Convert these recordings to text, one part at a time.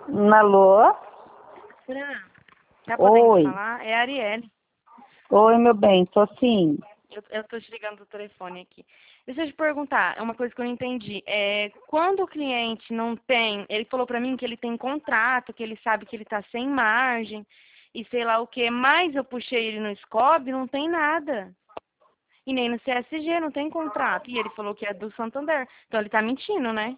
Alô? Fran, tá podendo Oi. falar? É a Arielle. Oi, meu bem, tô sim. Eu tô te ligando do telefone aqui. Deixa eu te perguntar, é uma coisa que eu não entendi. Quando o cliente não tem, ele falou pra mim que ele tem contrato, que ele sabe que ele tá sem margem e sei lá o que, mas eu puxei ele no Scob, não tem nada. E nem no CSG, não tem contrato. E ele falou que é do Santander. Então ele tá mentindo, né?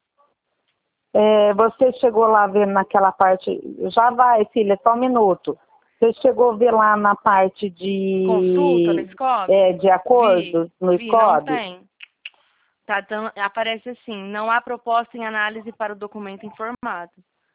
Você chegou lá ver naquela parte. Já vai, filha, só um minuto. Você chegou a ver lá na parte Consulta no Scob? de acordos no Vi, não SCOB? tem. Tá, aparece assim, não há proposta em análise para o documento informado.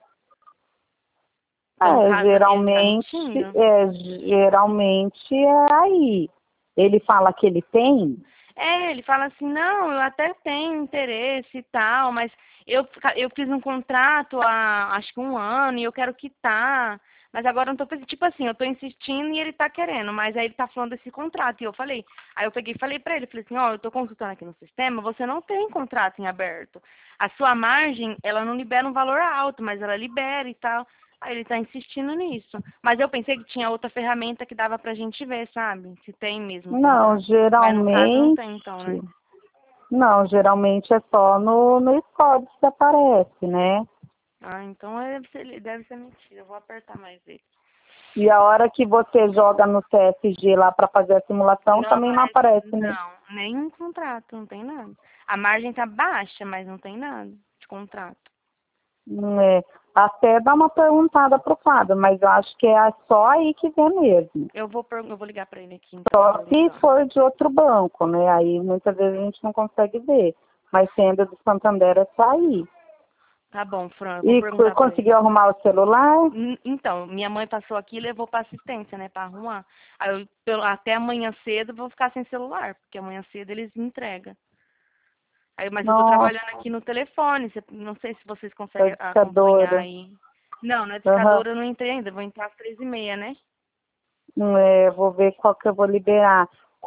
Então, no caso, ele tá mentindo. Geralmente é aí. Ele fala que ele tem. Ele fala assim, não, eu até tenho interesse e tal, mas eu fiz um contrato há acho que um ano e eu quero quitar. Mas agora eu não tô pensando, tipo assim, eu tô insistindo e ele tá querendo, mas aí ele tá falando desse contrato. E eu falei, aí eu peguei e falei pra ele, falei assim, ó, eu tô consultando aqui no sistema, você não tem contrato em aberto. A sua margem, ela não libera um valor alto, mas ela libera e tal. Aí ele tá insistindo nisso. Mas eu pensei que tinha outra ferramenta que dava pra gente ver, sabe? Se tem mesmo Não, contrato. Mas no caso não tem, então, geralmente. né? Não, geralmente é só no SCOB que aparece, né? Ah, então deve ser mentira. Eu vou apertar mais ele. E a hora que você joga no CSG lá para fazer a simulação, Não também não aparece, aparece, né? não, nenhum contrato, não tem nada. A margem tá baixa, mas não tem nada de contrato. É. Até dá uma perguntada pro Fábio, mas eu acho que é só aí que vê mesmo. Eu vou ligar pra ele aqui, então, Só se perguntando. for de outro banco, né? Aí muitas vezes a gente não consegue ver. Mas sendo do Santander é só aí. Tá bom, Fran, eu vou E perguntar pra ele. conseguiu arrumar o celular? Então, minha mãe passou aqui e levou pra assistência, né, pra arrumar. Aí até amanhã cedo eu vou ficar sem celular, porque amanhã cedo eles me entregam. Aí, mas eu tô Nossa, trabalhando aqui no telefone, não sei se vocês conseguem acompanhar discadora. aí. Não, na Aham. discadora eu não entrei ainda, vou entrar às 3h30, né? Vou ver qual que eu vou liberar.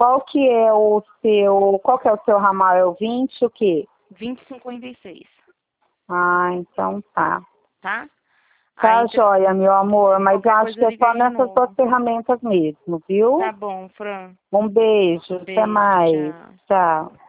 Qual que é o seu ramal? É o 20 o quê? 20h56, Ah, então tá. tá? Tá Aí joia, meu amor, mas eu qualquer acho coisa que é liga só aí de nessas duas novo. ferramentas mesmo, Tá viu? bom, Fran. Um beijo, até Beijo, mais. tchau. Tchau.